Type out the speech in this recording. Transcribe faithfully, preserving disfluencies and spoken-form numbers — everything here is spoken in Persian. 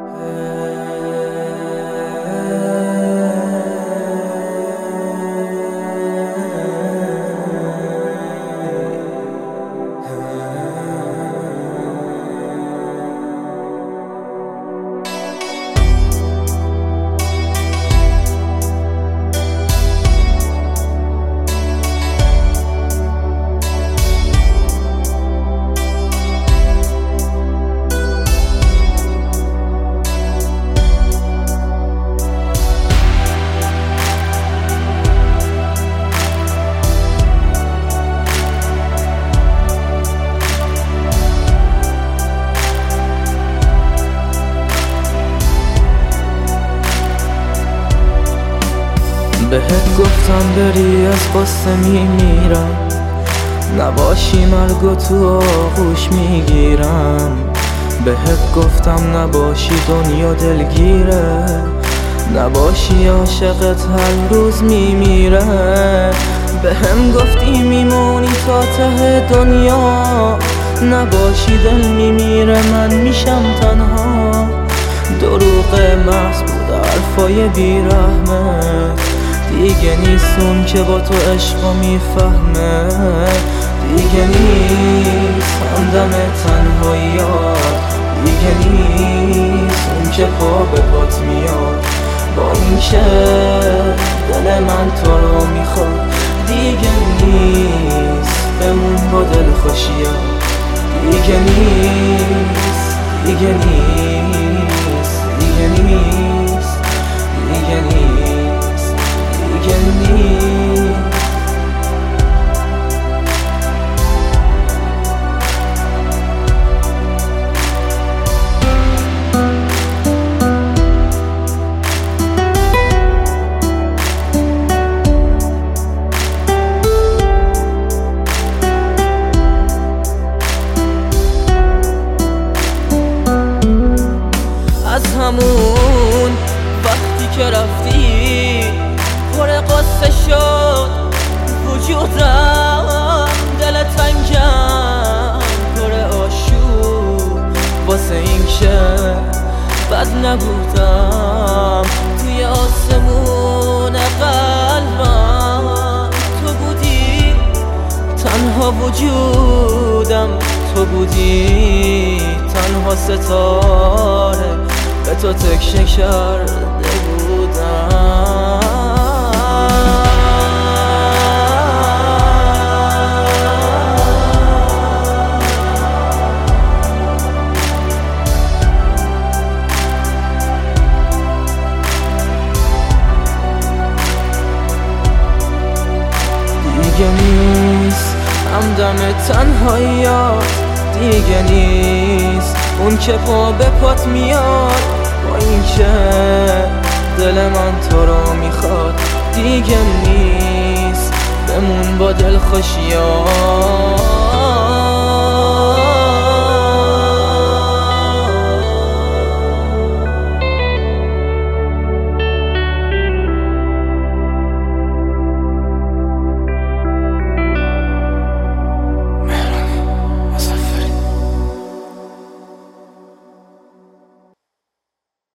بهت گفتم بری از قصه میمیرم، نباشی مرگو تو آغوش میگیرم. بهت گفتم نباشی دنیا دلگیره، نباشی عاشقت هر روز میمیره. بهم گفتی میمونی تا ته دنیا، نباشی دل میمیره من میشم تنها. دروغ محض بود حرفای بیرحمت، دیگه نیست اون که با تو عشقو میفهمه. دیگه نیست همدم تنهاییات، دیگه نیست اون که پا به پات میاد. با این که دل من تو رو میخواد، دیگه نیست بمون با دل خوشیات. دیگه نیست دیگه نیست دیگه نیست دیگه نیست دیگه نیست. از همون وقتی که رفتی پر قصه شد وجودم، دل تنگم پر آشوب واسه این که بد نبودم. توی آسمون قلبم تو بودی، تنها وجودم تو بودی، تنها ستاره به تو تکیه کرده بودم. دیگه نیست همدم تنهاییات، دیگه نیست اون که پا به پات میاد. با این که دل من تو رو میخواد، دیگه نیست بمون با دل خوشیات.